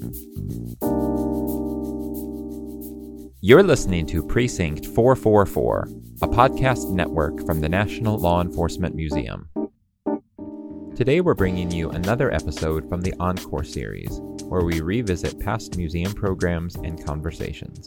You're listening to Precinct 444, a podcast network from the National Law Enforcement Museum. Today we're bringing you another episode from the Encore series, where we revisit past museum programs and conversations.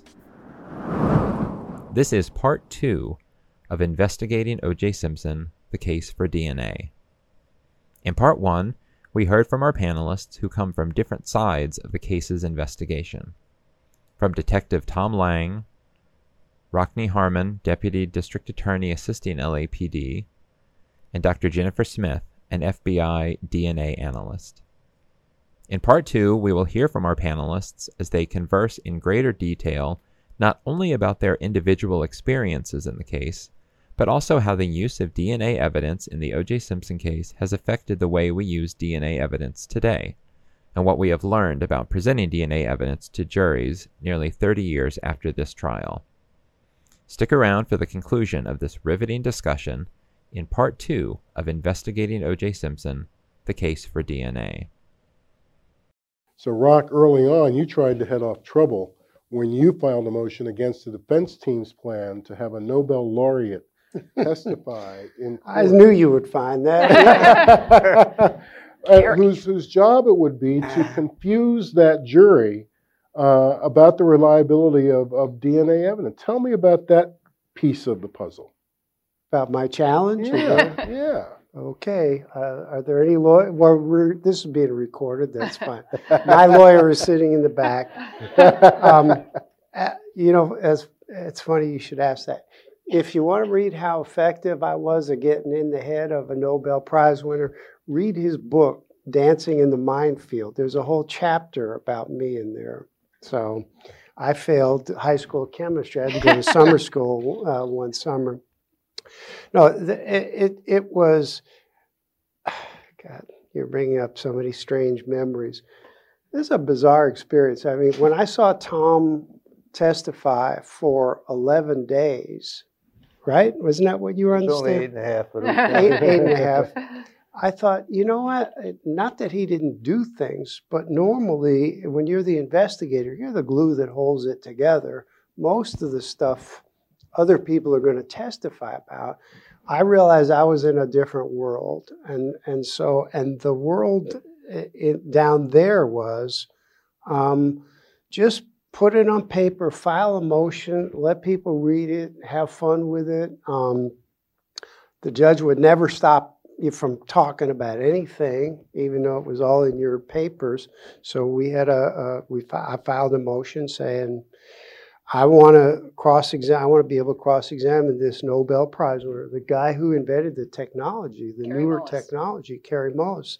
This is part 2 of Investigating O.J. Simpson, the Case for DNA. In part 1, we heard from our panelists who come from different sides of the case's investigation. From Detective Tom Lang, Rockne Harmon, Deputy District Attorney assisting LAPD, and Dr. Jennifer Smith, an FBI DNA analyst. In part 2, we will hear from our panelists as they converse in greater detail not only about their individual experiences in the case, but also how the use of DNA evidence in the O.J. Simpson case has affected the way we use DNA evidence today, and what we have learned about presenting DNA evidence to juries nearly 30 years after this trial. Stick around for the conclusion of this riveting discussion in part 2 of Investigating O.J. Simpson, the Case for DNA. So, Rock, early on, you tried to head off trouble when you filed a motion against the defense team's plan to have a Nobel laureate testify in court. I knew you would find that. Whose job it would be to confuse that jury about the reliability of DNA evidence. Tell me about that piece of the puzzle. About my challenge? Yeah. Okay. Are there any lawyers? Well, this is being recorded. That's fine. My lawyer is sitting in the back. It's funny you should ask that. If you want to read how effective I was at getting in the head of a Nobel Prize winner, read his book, Dancing in the Minefield. There's a whole chapter about me in there. So I failed high school chemistry. I had to go to summer school one summer. No, it was, God, you're bringing up so many strange memories. This is a bizarre experience. I mean, when I saw Tom testify for 11 days, right? Wasn't that what you were on the stand? Only 8.5. But eight and a half. I thought, you know what? Not that he didn't do things, but normally when you're the investigator, you're the glue that holds it together. Most of the stuff other people are going to testify about. I realized I was in a different world. And the world down there was just put it on paper, file a motion, let people read it, have fun with it. The judge would never stop you from talking about anything, even though it was all in your papers. So we had I filed a motion saying, I want to be able to cross-examine this Nobel Prize winner, the guy who invented the technology, the newer technology, Kary Mullis,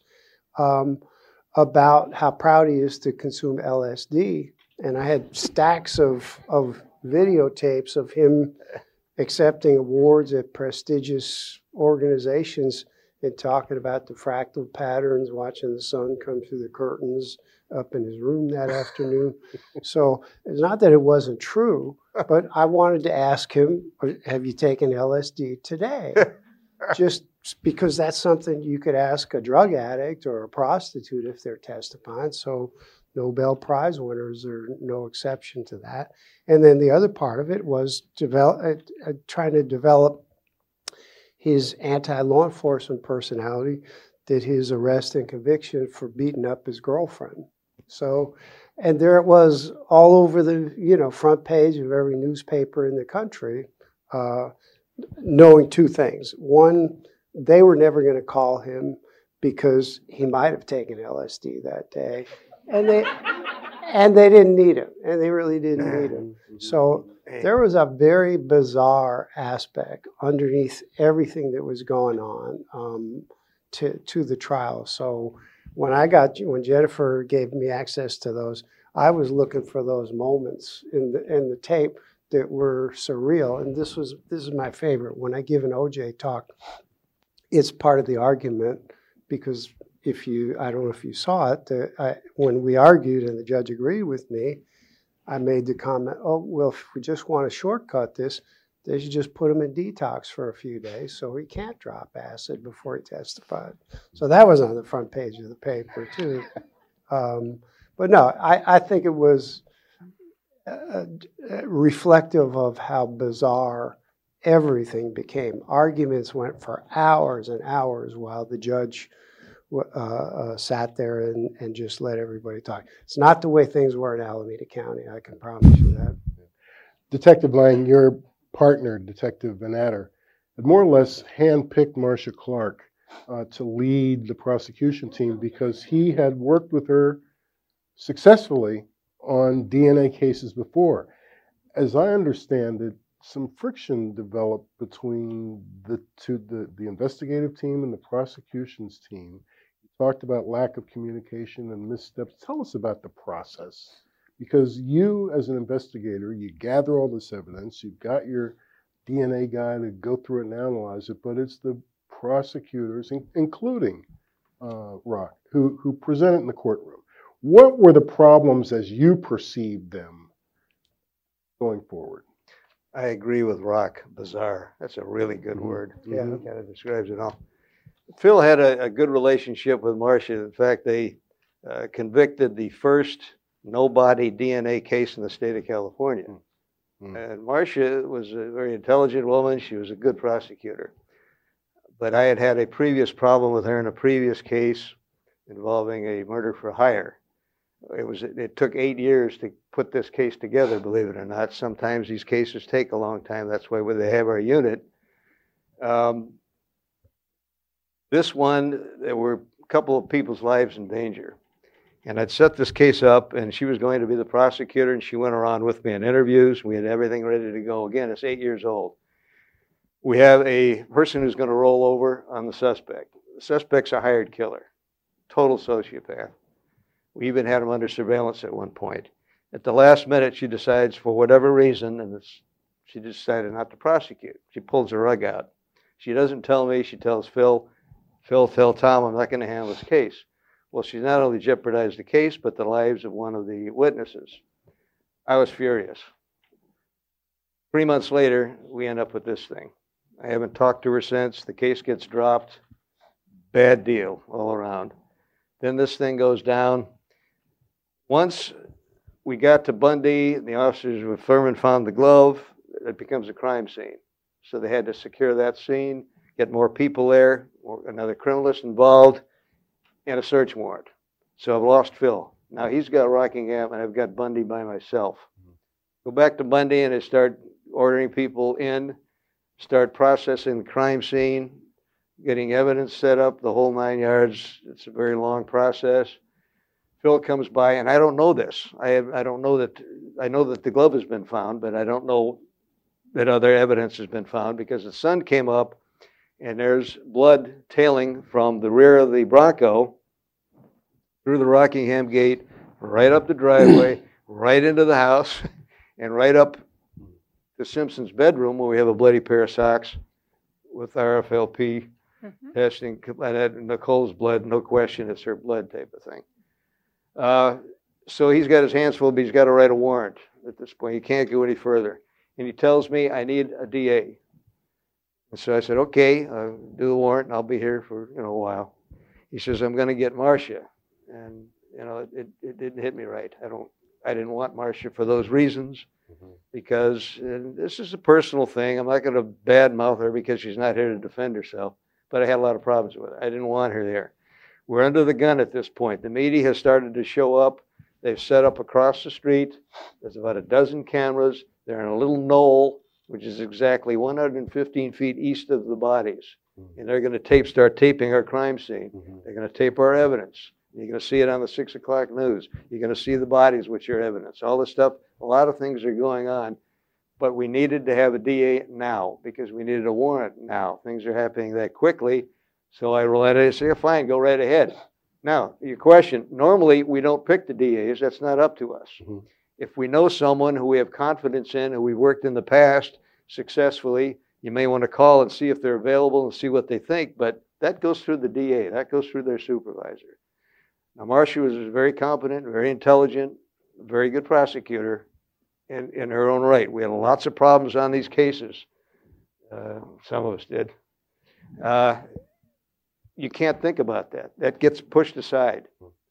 about how proud he is to consume LSD. And I had stacks of videotapes of him accepting awards at prestigious organizations and talking about the fractal patterns, watching the sun come through the curtains up in his room that afternoon. So it's not that it wasn't true, but I wanted to ask him, have you taken LSD today? Just because that's something you could ask a drug addict or a prostitute if they're testifying. So Nobel Prize winners are no exception to that. And then the other part of it was trying to develop his anti-law enforcement personality, did his arrest and conviction for beating up his girlfriend. So, and there it was all over the front page of every newspaper in the country, knowing two things. One, they were never going to call him because he might have taken LSD that day, and they didn't need him, and they really didn't need him. So there was a very bizarre aspect underneath everything that was going on to the trial. So when Jennifer gave me access to those, I was looking for those moments in the tape that were surreal. And this is my favorite. When I give an OJ talk, it's part of the argument because I don't know if you saw it, when we argued and the judge agreed with me, I made the comment, oh, well, if we just want to shortcut this, they should just put him in detox for a few days so he can't drop acid before he testified. So that was on the front page of the paper, too. But no, I think it was reflective of how bizarre everything became. Arguments went for hours and hours while the judge sat there and just let everybody talk. It's not the way things were in Alameda County, I can promise you that. Detective Lang, your partner, Detective Van Adder, had more or less handpicked Marcia Clark to lead the prosecution team because he had worked with her successfully on DNA cases before. As I understand it, some friction developed between the investigative team and the prosecution's team. You talked about lack of communication and missteps. Tell us about the process. Because you, as an investigator, you gather all this evidence, you've got your DNA guy to go through it and analyze it, but it's the prosecutors, including Rock, who present it in the courtroom. What were the problems as you perceived them going forward? I agree with Rock. Bizarre. That's a really good word. Yeah. It kind of describes it all. Phil had a good relationship with Marcia. In fact, they convicted the first no-body DNA case in the state of California. And Marcia was a very intelligent woman. She was a good prosecutor. But I had had a previous problem with her in a previous case involving a murder for hire. It took 8 years to put this case together, believe it or not. Sometimes these cases take a long time. That's why they have our unit. This one, there were a couple of people's lives in danger. And I'd set this case up, and she was going to be the prosecutor, and she went around with me in interviews. We had everything ready to go. Again, it's 8 years old. We have a person who's going to roll over on the suspect. The suspect's a hired killer, total sociopath. We even had him under surveillance at one point. At the last minute, she decides, for whatever reason, and she decided not to prosecute. She pulls the rug out. She doesn't tell me. She tells Phil, tell Tom, I'm not going to handle this case. Well, she not only jeopardized the case, but the lives of one of the witnesses. I was furious. 3 months later, we end up with this thing. I haven't talked to her since. The case gets dropped. Bad deal all around. Then this thing goes down. Once we got to Bundy, the officers with Thurman found the glove. It becomes a crime scene. So they had to secure that scene, get more people there, another criminalist involved, and a search warrant. So I've lost Phil. Now he's got Rockingham, and I've got Bundy by myself. Go back to Bundy, and I start ordering people in, start processing the crime scene, getting evidence set up, the whole 9 yards. It's a very long process. Phil comes by, and I don't know this. I don't know that. I know that the glove has been found, but I don't know that other evidence has been found because the sun came up, and there's blood tailing from the rear of the Bronco through the Rockingham gate, right up the driveway, right into the house, and right up to Simpson's bedroom where we have a bloody pair of socks with RFLP testing. Nicole's blood, no question, it's her blood type of thing. So he's got his hands full, but he's got to write a warrant at this point. He can't go any further. And he tells me, I need a DA. And so I said, okay, do the warrant, and I'll be here for a while. He says, I'm going to get Marcia. And, it didn't hit me right. I didn't want Marcia for those reasons, because this is a personal thing. I'm not going to badmouth her because she's not here to defend herself, but I had a lot of problems with her. I didn't want her there. We're under the gun at this point. The media has started to show up. They've set up across the street. There's about a dozen cameras. They're in a little knoll, which is exactly 115 feet east of the bodies. And they're going to start taping our crime scene. They're going to tape our evidence. You're going to see it on the 6 o'clock news. You're going to see the bodies with your evidence. All this stuff, a lot of things are going on. But we needed to have a DA now because we needed a warrant now. Things are happening that quickly. So I say, fine, go right ahead. Now, your question, normally we don't pick the DAs. That's not up to us. If we know someone who we have confidence in, who we've worked in the past successfully, you may want to call and see if they're available and see what they think. But that goes through the DA. That goes through their supervisor. Now, Marcia was very competent, very intelligent, very good prosecutor in her own right. We had lots of problems on these cases. Some of us did. You can't think about that. That gets pushed aside.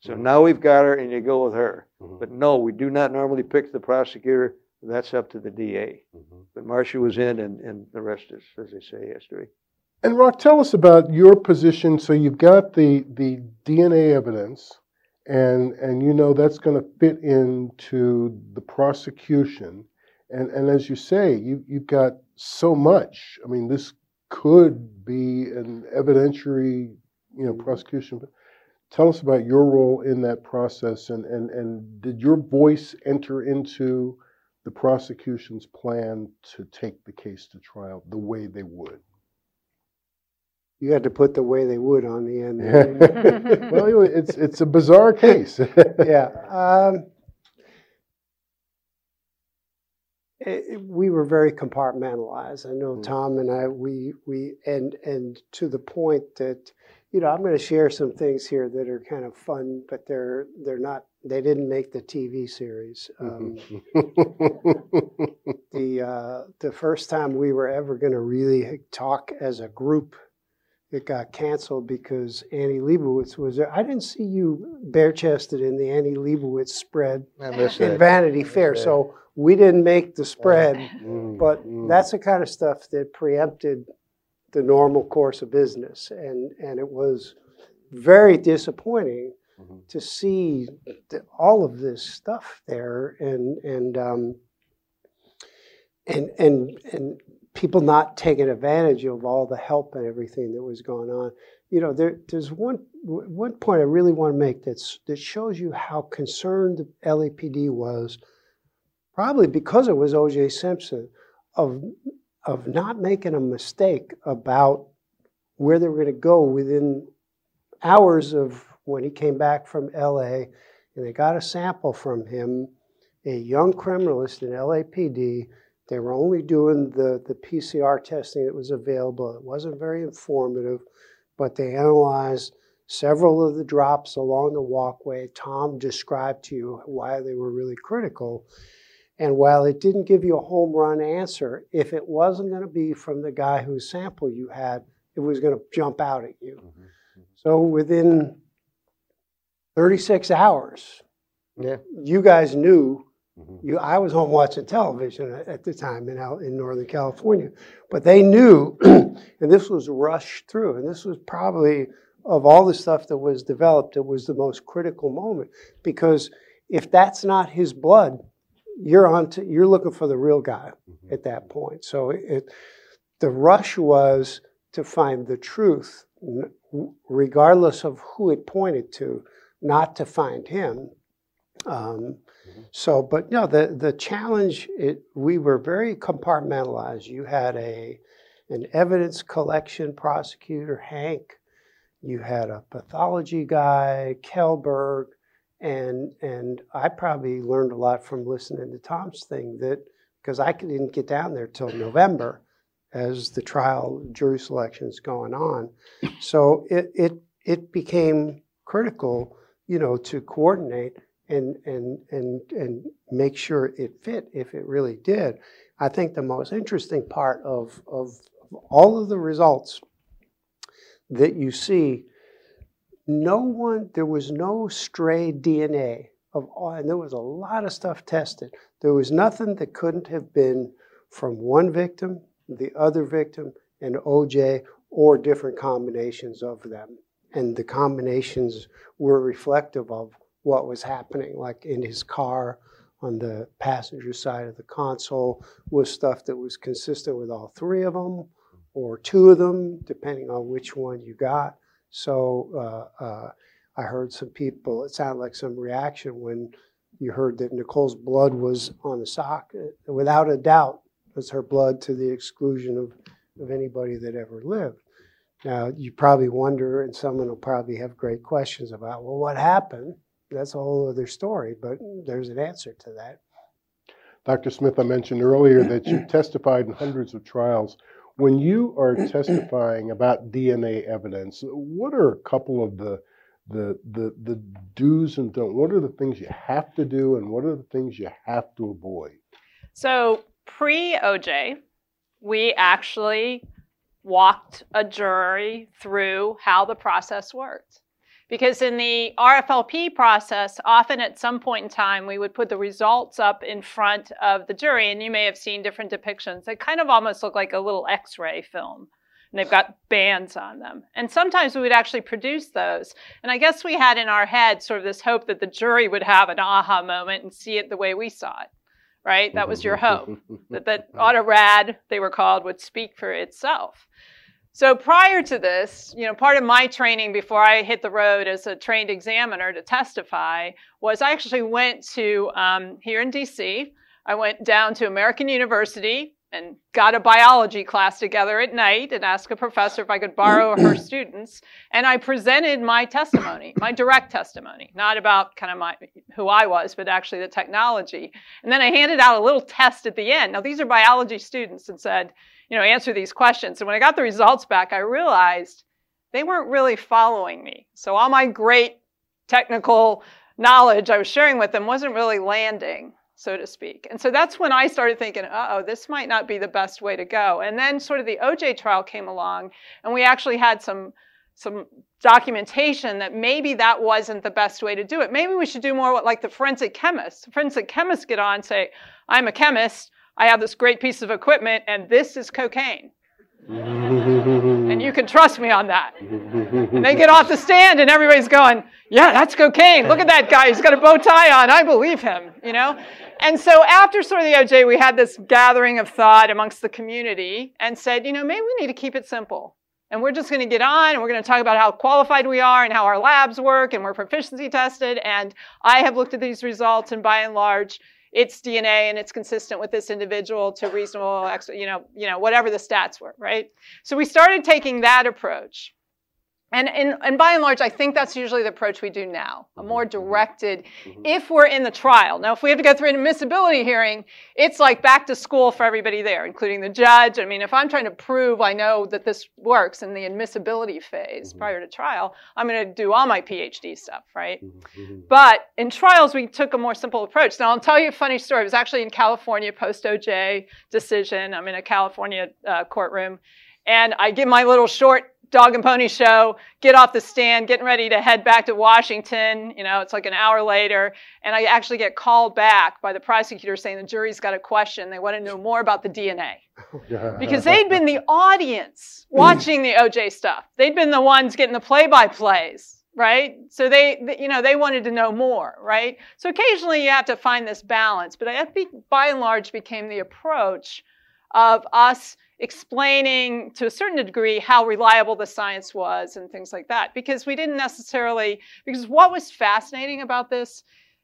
So now we've got her, and you go with her. Mhm. But no, we do not normally pick the prosecutor. That's up to the DA. But Marcia was in, and the rest is, as they say, history. And Rock, tell us about your position. So you've got the DNA evidence, and you know that's going to fit into the prosecution. And as you say, you've got so much. I mean, this could be an evidentiary, prosecution. But tell us about your role in that process, and did your voice enter into the prosecution's plan to take the case to trial the way they would? You had to put the way they would on the end. Well, it's a bizarre case. Yeah. We were very compartmentalized. I know Tom and I, and to the point that, I'm going to share some things here that are kind of fun, but they're not. They didn't make the TV series. The first time we were ever going to really talk as a group, it got canceled because Annie Leibovitz was there. I didn't see you bare-chested in the Annie Leibovitz spread in Vanity Fair, so we didn't make the spread. But that's the kind of stuff that preempted the normal course of business, and it was very disappointing to see all of this stuff there, and people not taking advantage of all the help and everything that was going on. There's one point I really want to make that shows you how concerned the LAPD was, probably because it was O.J. Simpson, of not making a mistake about where they were going to go within hours of when he came back from L.A., and they got a sample from him, a young criminalist in LAPD. They were only doing the PCR testing that was available. It wasn't very informative, but they analyzed several of the drops along the walkway. Tom described to you why they were really critical. And while it didn't give you a home run answer, if it wasn't going to be from the guy whose sample you had, it was going to jump out at you. So within 36 hours, you guys knew. I was home watching television at the time in Northern California, but they knew, and this was rushed through, and this was probably, of all the stuff that was developed, it was the most critical moment, because if that's not his blood, you're looking for the real guy at that point. So the rush was to find the truth, regardless of who it pointed to, not to find him. But the challenge, we were very compartmentalized. You had an evidence collection prosecutor, Hank. You had a pathology guy, Kelberg, and I probably learned a lot from listening to Tom's thing, because I didn't get down there till November as the trial jury selection's going on. So it became critical, to coordinate and make sure it fit, if it really did. I think the most interesting part of all of the results that you see, there was no stray DNA and there was a lot of stuff tested. There was nothing that couldn't have been from one victim, the other victim, and OJ, or different combinations of them. And the combinations were reflective of what was happening, like in his car on the passenger side of the console was stuff that was consistent with all three of them or two of them, depending on which one you got. So I heard some people, it sounded like some reaction when you heard that Nicole's blood was on the sock. Without a doubt, it was her blood, to the exclusion of anybody that ever lived. Now, you probably wonder, and someone will probably have great questions about, well, what happened? That's a whole other story, but there's an answer to that. Dr. Smith, I mentioned earlier that you testified in hundreds of trials. When you are testifying about DNA evidence, what are a couple of the do's and don'ts? What are the things you have to do, and what are the things you have to avoid? So pre-OJ, we actually walked a jury through how the process worked. Because in the RFLP process, often at some point in time, we would put the results up in front of the jury, and you may have seen different depictions. They kind of almost look like a little X-ray film, and they've got bands on them. And sometimes we would actually produce those. And I guess we had in our head sort of this hope that the jury would have an aha moment and see it the way we saw it, right? That was your hope, that autorad, they were called, would speak for itself. So prior to this, part of my training before I hit the road as a trained examiner to testify was I actually went to, here in DC, I went down to American University and got a biology class together at night and asked a professor if I could borrow her students. And I presented my testimony, my direct testimony, not about kind of who I was, but actually the technology. And then I handed out a little test at the end. Now, these are biology students, and said, answer these questions. And when I got the results back, I realized they weren't really following me. So all my great technical knowledge I was sharing with them wasn't really landing, so to speak. And so that's when I started thinking, this might not be the best way to go. And then sort of the OJ trial came along, and we actually had some documentation that maybe that wasn't the best way to do it. Maybe we should do more like the forensic chemists. Forensic chemists get on and say, I'm a chemist, I have this great piece of equipment, and this is cocaine. And you can trust me on that. And they get off the stand, and everybody's going, yeah, that's cocaine. Look at that guy. He's got a bow tie on. I believe him, And so after sort of the OJ, we had this gathering of thought amongst the community and said, maybe we need to keep it simple. And we're just going to get on, and we're going to talk about how qualified we are and how our labs work, and we're proficiency tested. And I have looked at these results, and by and large, it's DNA, and it's consistent with this individual to reasonable, whatever the stats were, right? So we started taking that approach. And by and large, I think that's usually the approach we do now, a more directed, if we're in the trial. Now, if we have to go through an admissibility hearing, it's like back to school for everybody there, including the judge. I mean, if I'm trying to prove I know that this works in the admissibility phase prior to trial, I'm going to do all my PhD stuff, right? But in trials, we took a more simple approach. Now, I'll tell you a funny story. It was actually in California, post-OJ decision. I'm in a California courtroom, and I give my little short dog and pony show, get off the stand, getting ready to head back to Washington. It's like an hour later, and I actually get called back by the prosecutor saying the jury's got a question. They want to know more about the DNA. Because they'd been the audience watching the OJ stuff. They'd been the ones getting the play-by-plays, right? So they wanted to know more, right? So occasionally you have to find this balance, but I think by and large became the approach of us explaining to a certain degree how reliable the science was and things like that. Because we didn't necessarily, because what was fascinating about this,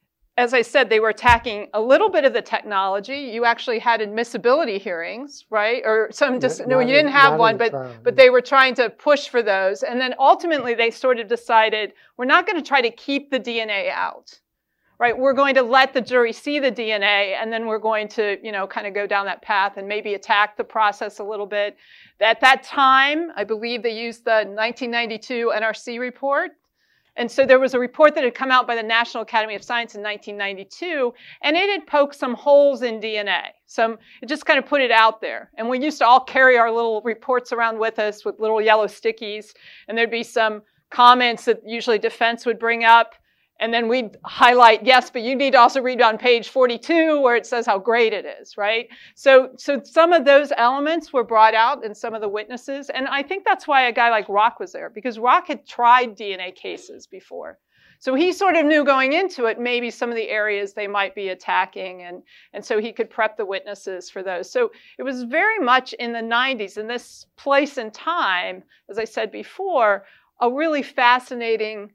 as I said, they were attacking a little bit of the technology. You actually had admissibility hearings, right? Or some, no, you didn't have one, but they were trying to push for those. And then ultimately they sort of decided, we're not going to try to keep the DNA out. Right, we're going to let the jury see the DNA, and then we're going to, kind of go down that path and maybe attack the process a little bit. At that time, I believe they used the 1992 NRC report. And so there was a report that had come out by the National Academy of Science in 1992, and it had poked some holes in DNA. It just kind of put it out there. And we used to all carry our little reports around with us with little yellow stickies, and there'd be some comments that usually defense would bring up. And then we'd highlight, yes, but you need to also read on page 42 where it says how great it is, right? So some of those elements were brought out in some of the witnesses. And I think that's why a guy like Rock was there, because Rock had tried DNA cases before. So he sort of knew going into it maybe some of the areas they might be attacking, and so he could prep the witnesses for those. So it was very much in the 90s, in this place and time, as I said before, a really fascinating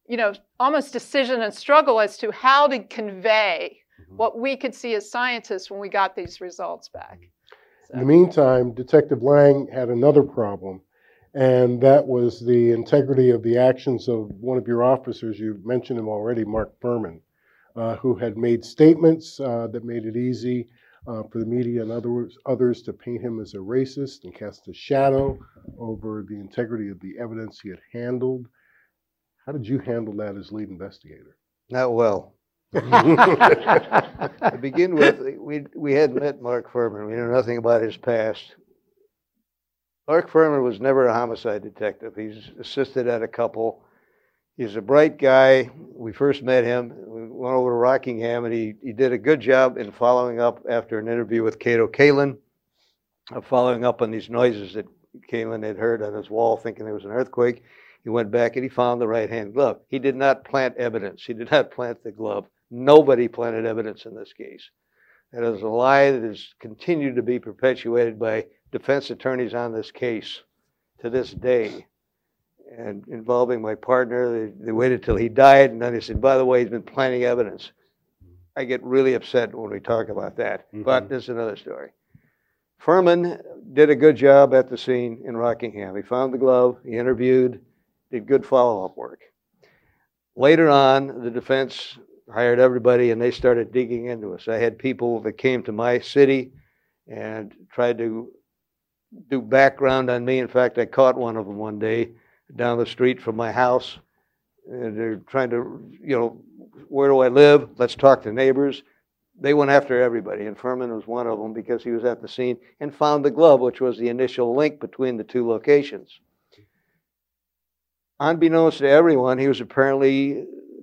almost decision and struggle as to how to convey what we could see as scientists when we got these results back. So. In the meantime, Detective Lang had another problem, and that was the integrity of the actions of one of your officers. You mentioned him already, Mark Fuhrman, who had made statements that made it easy for the media and others to paint him as a racist and cast a shadow over the integrity of the evidence he had handled. How did you handle that as lead investigator? Not well. To begin with, we hadn't met Mark Fuhrman. We knew nothing about his past. Mark Fuhrman was never a homicide detective. He's assisted at a couple. He's a bright guy. We first met him. We went over to Rockingham, and he did a good job in following up after an interview with Cato Kalin, following up on these noises that Kalin had heard on his wall, thinking there was an earthquake. He went back and he found the right-hand glove. He did not plant evidence. He did not plant the glove. Nobody planted evidence in this case. That is a lie that has continued to be perpetuated by defense attorneys on this case to this day. And involving my partner, they waited till he died, and then they said, by the way, he's been planting evidence. I get really upset when we talk about that, but this is another story. Furman did a good job at the scene in Rockingham. He found the glove, he interviewed, did good follow-up work. Later on, the defense hired everybody, and they started digging into us. I had people that came to my city and tried to do background on me. In fact, I caught one of them one day down the street from my house. And they're trying to, where do I live? Let's talk to neighbors. They went after everybody, and Furman was one of them because he was at the scene and found the glove, which was the initial link between the two locations. Unbeknownst to everyone, he was apparently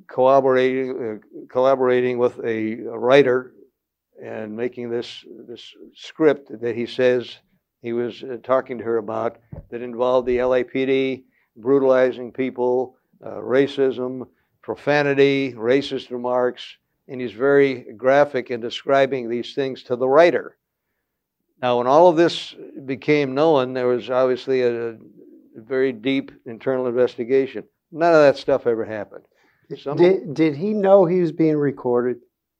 collaborating with a writer and making this script that he says he was talking to her about that involved the LAPD, brutalizing people, racism, profanity, racist remarks, and he's very graphic in describing these things to the writer. Now, when all of this became known, there was obviously a very deep internal investigation. None of that stuff ever happened. Did he know he was being recorded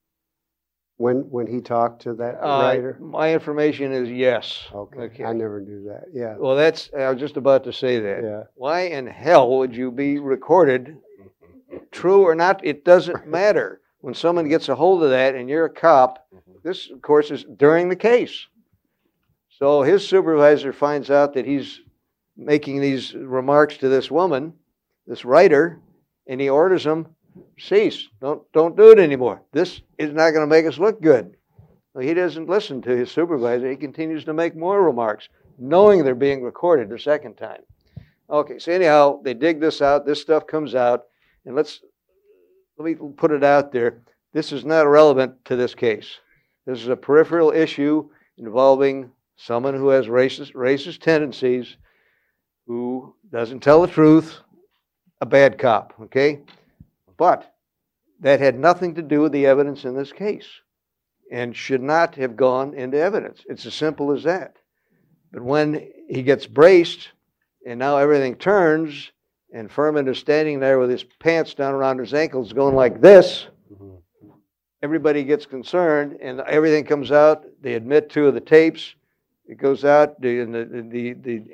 when he talked to that writer? My information is yes. Okay. I never knew that. Yeah. Well, I was just about to say that. Yeah. Why in hell would you be recorded? True or not, it doesn't matter. When someone gets a hold of that and you're a cop, this, of course, is during the case. So his supervisor finds out that he's making these remarks to this woman, this writer, and he orders him, cease. Don't do it anymore. This is not going to make us look good. Well, he doesn't listen to his supervisor. He continues to make more remarks, knowing they're being recorded the second time. Okay, so anyhow, they dig this out. This stuff comes out, and let me put it out there. This is not relevant to this case. This is a peripheral issue involving someone who has racist tendencies, who doesn't tell the truth, a bad cop, okay? But that had nothing to do with the evidence in this case and should not have gone into evidence. It's as simple as that. But when he gets braced and now everything turns and Furman is standing there with his pants down around his ankles going like this, everybody gets concerned and everything comes out. They admit 2 of the tapes. It goes out. The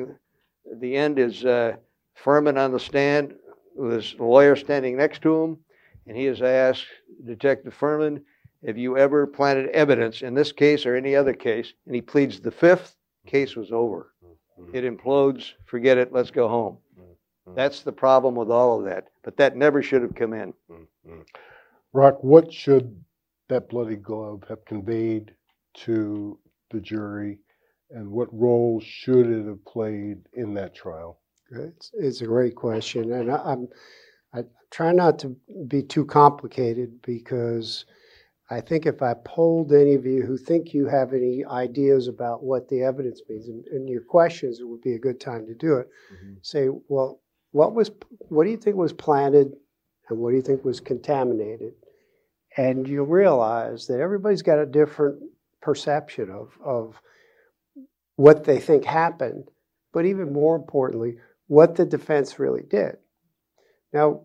end is Furman on the stand with his lawyer standing next to him, and he has asked Detective Furman, have you ever planted evidence in this case or any other case? And he pleads the 5th, case was over. It implodes, forget it, let's go home. That's the problem with all of that. But that never should have come in. Rock, what should that bloody glove have conveyed to the jury, and what role should it have played in that trial? It's a great question, and I try not to be too complicated because I think if I polled any of you who think you have any ideas about what the evidence means, and your questions, it would be a good time to do it. Say, well, what do you think was planted, and what do you think was contaminated? And you'll realize that everybody's got a different perception of what they think happened, but even more importantly, what the defense really did. Now,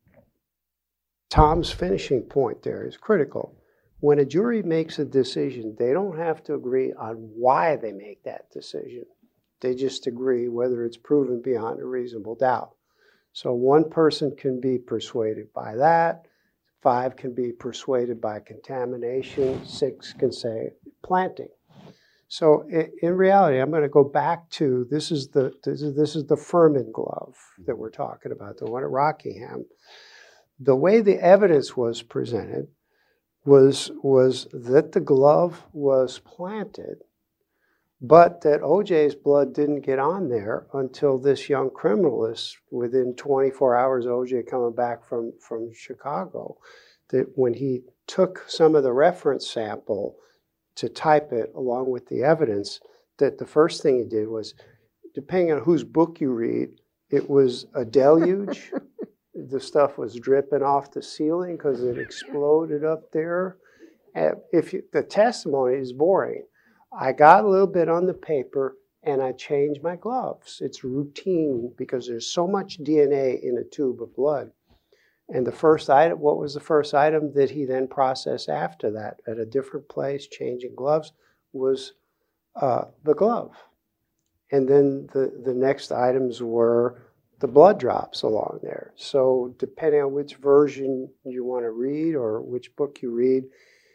Tom's finishing point there is critical. When a jury makes a decision, they don't have to agree on why they make that decision. They just agree whether it's proven beyond a reasonable doubt. So one person can be persuaded by that, 5 can be persuaded by contamination, 6 can say planting. So in reality, I'm going to go back to this is the Furman glove that we're talking about, the one at Rockingham. The way the evidence was presented was that the glove was planted but that OJ's blood didn't get on there until this young criminalist, within 24 hours, OJ coming back from Chicago, that when he took some of the reference sample to type it along with the evidence, that the first thing he did was, depending on whose book you read, it was a deluge. The stuff was dripping off the ceiling because it exploded up there. The testimony is boring. I got a little bit on the paper and I changed my gloves. It's routine because there's so much DNA in a tube of blood. And the first item, what was the first item that he then processed after that at a different place, changing gloves, was the glove. And then the next items were the blood drops along there. So depending on which version you want to read or which book you read,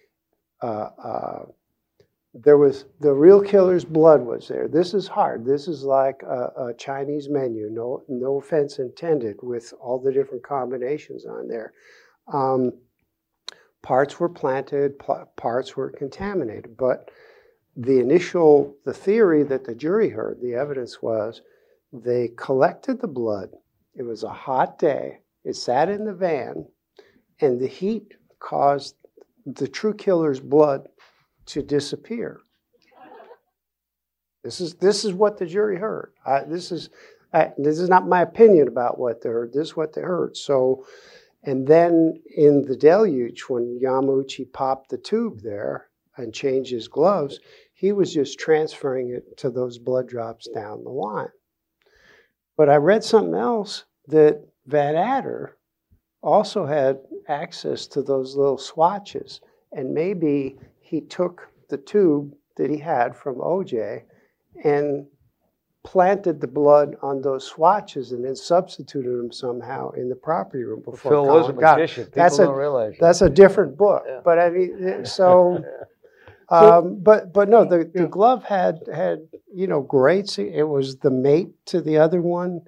there was the real killer's blood was there. This is hard. This is like a Chinese menu. No offense intended with all the different combinations on there. Parts were planted, parts were contaminated. But the theory that the jury heard, the evidence was, they collected the blood. It was a hot day. It sat in the van, and the heat caused the true killer's blood to disappear. This is what the jury heard. This is not my opinion about what they heard. This is what they heard. So, and then in the deluge, when Yamauchi popped the tube there and changed his gloves, he was just transferring it to those blood drops down the line. But I read something else, that Van Adder also had access to those little swatches. And maybe he took the tube that he had from OJ and planted the blood on those swatches and then substituted them somehow in the property room before Phil was a Colin got it. magician. People don't realize that. That's a different book. Yeah. But I mean, so... but no, the glove had greats. It was the mate to the other one.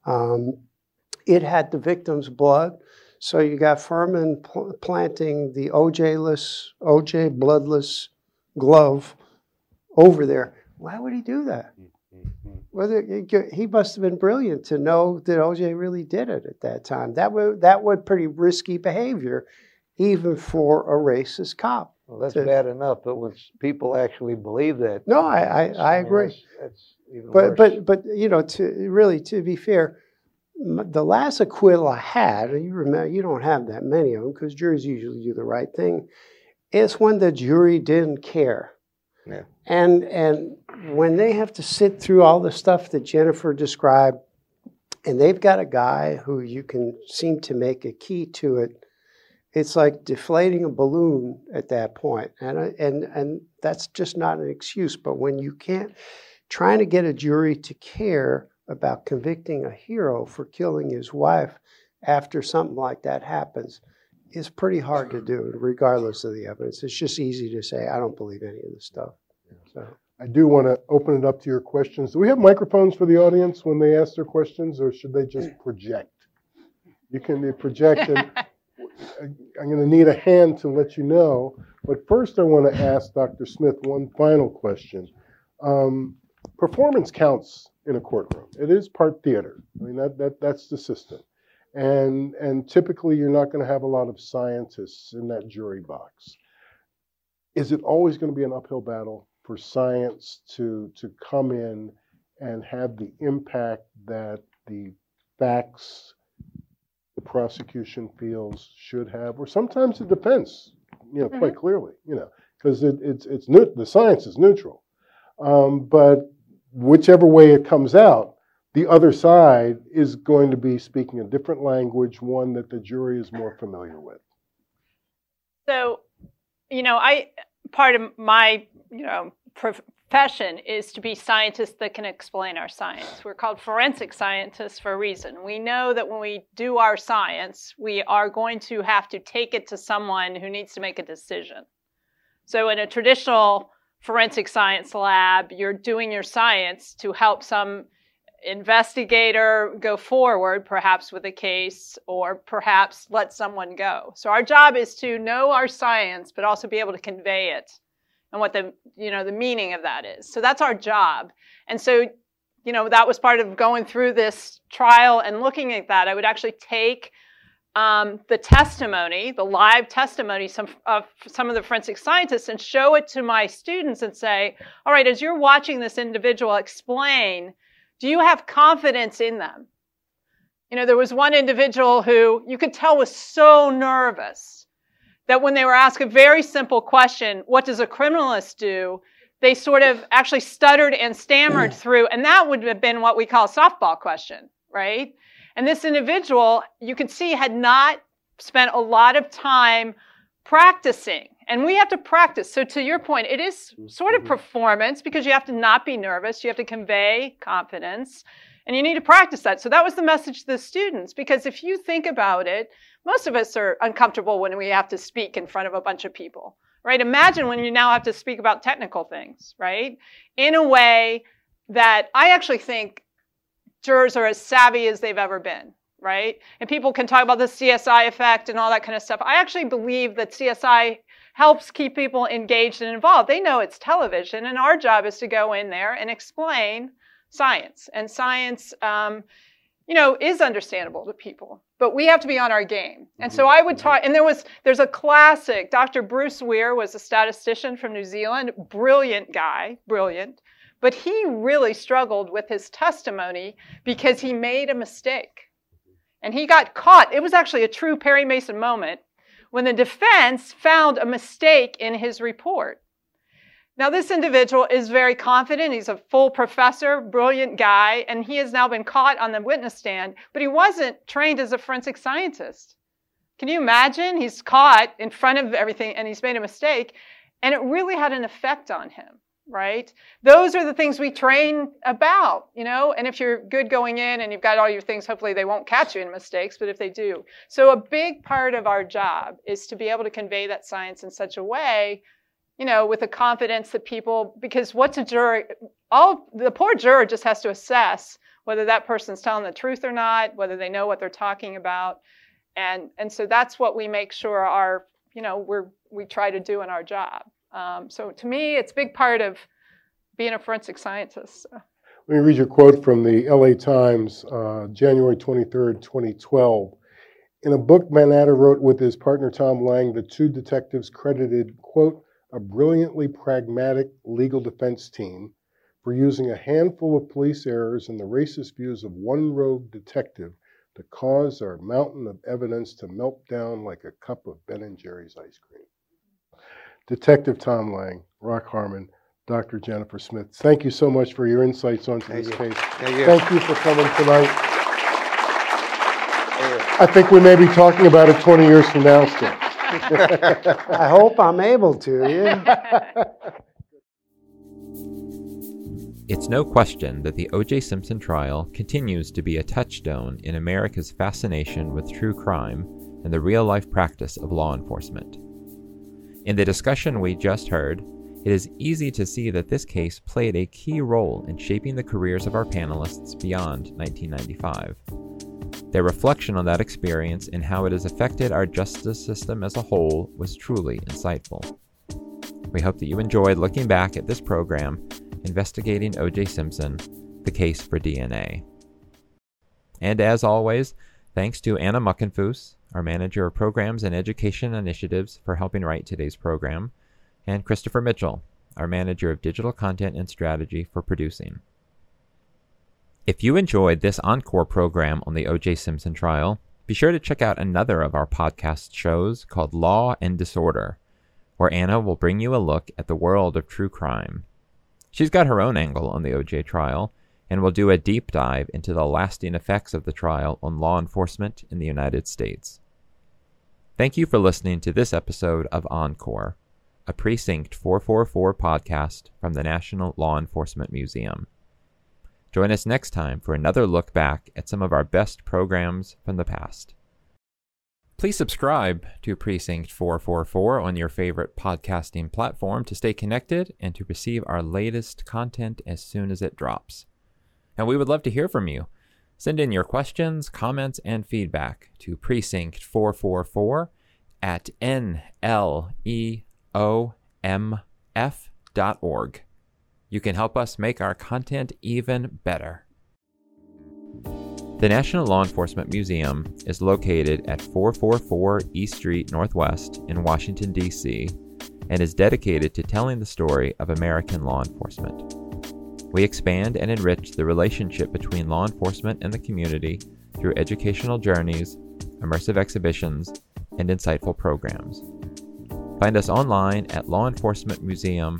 It had the victim's blood. So you got Furman planting the OJ bloodless glove over there. Why would he do that? Well, he must have been brilliant to know that OJ really did it at that time. That would pretty risky behavior, even for a racist cop. Well, that's bad enough, but when people actually believe that, no, I agree. That's even worse. But to be fair, the last acquittal I had, and you remember, you don't have that many of them because juries usually do the right thing. It's when the jury didn't care. Yeah. And when they have to sit through all the stuff that Jennifer described, and they've got a guy who you can seem to make a key to it, it's like deflating a balloon at that point. And that's just not an excuse. But when you can't, trying to get a jury to care about convicting a hero for killing his wife after something like that happens is pretty hard to do, regardless of the evidence. It's just easy to say, I don't believe any of this stuff. So I do want to open it up to your questions. Do we have microphones for the audience when they ask their questions, or should they just project? You can project, and I'm going to need a hand to let you know. But first, I want to ask Dr. Smith one final question. Performance counts in a courtroom. It is part theater. I mean, that's the system. And typically, you're not going to have a lot of scientists in that jury box. Is it always going to be an uphill battle for science to come in and have the impact that the facts the prosecution feels should have, or sometimes the defense, quite clearly, because the science is neutral. But whichever way it comes out, the other side is going to be speaking a different language, one that the jury is more familiar with. So, part of my, profession is to be scientists that can explain our science. We're called forensic scientists for a reason. We know that when we do our science, we are going to have to take it to someone who needs to make a decision. So in a traditional forensic science lab, you're doing your science to help some investigator go forward, perhaps with a case, or perhaps let someone go. So our job is to know our science, but also be able to convey it and what the meaning of that is. So that's our job. And so, that was part of going through this trial and looking at that. I would actually take the testimony, the live testimony of some of the forensic scientists, and show it to my students and say, all right, as you're watching this individual explain, do you have confidence in them? There was one individual who you could tell was so nervous that when they were asked a very simple question, what does a criminalist do? They sort of actually stuttered and stammered through, and that would have been what we call a softball question, right? And this individual, you could see, had not spent a lot of time practicing. And we have to practice. So to your point, it is sort of performance because you have to not be nervous. You have to convey confidence. And you need to practice that. So that was the message to the students. Because if you think about it, most of us are uncomfortable when we have to speak in front of a bunch of people, right? Imagine when you now have to speak about technical things, right? In a way that I actually think jurors are as savvy as they've ever been, right? And people can talk about the CSI effect and all that kind of stuff. I actually believe that CSI helps keep people engaged and involved. They know it's television, and our job is to go in there and explain science. And science, is understandable to people, but we have to be on our game. And so I would talk, and there's a classic, Dr. Bruce Weir was a statistician from New Zealand, brilliant guy, brilliant. But he really struggled with his testimony because he made a mistake. And he got caught. It was actually a true Perry Mason moment when the defense found a mistake in his report. Now, this individual is very confident. He's a full professor, brilliant guy, and he has now been caught on the witness stand, but he wasn't trained as a forensic scientist. Can you imagine? He's caught in front of everything, and he's made a mistake, and it really had an effect on him. Right? Those are the things we train about, and if you're good going in and you've got all your things, hopefully they won't catch you in mistakes, but if they do. So a big part of our job is to be able to convey that science in such a way, with the confidence that people, because what's a juror, the poor juror just has to assess whether that person's telling the truth or not, whether they know what they're talking about. And so that's what we make sure we try to do in our job. So to me, it's a big part of being a forensic scientist. Let me read your quote from the LA Times, January 23rd, 2012. In a book Manatter wrote with his partner Tom Lang, the two detectives credited, quote, a brilliantly pragmatic legal defense team for using a handful of police errors and the racist views of one rogue detective to cause our mountain of evidence to melt down like a cup of Ben & Jerry's ice cream. Detective Tom Lang, Rock Harmon, Dr. Jennifer Smith, thank you so much for your insights onto this case. Thank you for coming tonight. I think we may be talking about it 20 years from now still. I hope I'm able to, yeah. It's no question that the O.J. Simpson trial continues to be a touchstone in America's fascination with true crime and the real-life practice of law enforcement. In the discussion we just heard, it is easy to see that this case played a key role in shaping the careers of our panelists beyond 1995. Their reflection on that experience and how it has affected our justice system as a whole was truly insightful. We hope that you enjoyed looking back at this program, investigating O.J. Simpson, the case for DNA. And as always, thanks to Anna Muckenfuss, our Manager of Programs and Education Initiatives, for helping write today's program, and Christopher Mitchell, our Manager of Digital Content and Strategy, for producing. If you enjoyed this encore program on the O.J. Simpson trial, be sure to check out another of our podcast shows called Law and Disorder, where Anna will bring you a look at the world of true crime. She's got her own angle on the O.J. trial, and will do a deep dive into the lasting effects of the trial on law enforcement in the United States. Thank you for listening to this episode of Encore, a Precinct 444 podcast from the National Law Enforcement Museum. Join us next time for another look back at some of our best programs from the past. Please subscribe to Precinct 444 on your favorite podcasting platform to stay connected and to receive our latest content as soon as it drops. And we would love to hear from you. Send in your questions, comments, and feedback to Precinct444 at NLEOM lnf.org. You can help us make our content even better. The National Law Enforcement Museum is located at 444 East Street Northwest in Washington, D.C., and is dedicated to telling the story of American law enforcement. We expand and enrich the relationship between law enforcement and the community through educational journeys, immersive exhibitions, and insightful programs. Find us online at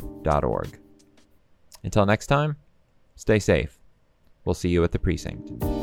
lawenforcementmuseum.org. Until next time, stay safe. We'll see you at the precinct.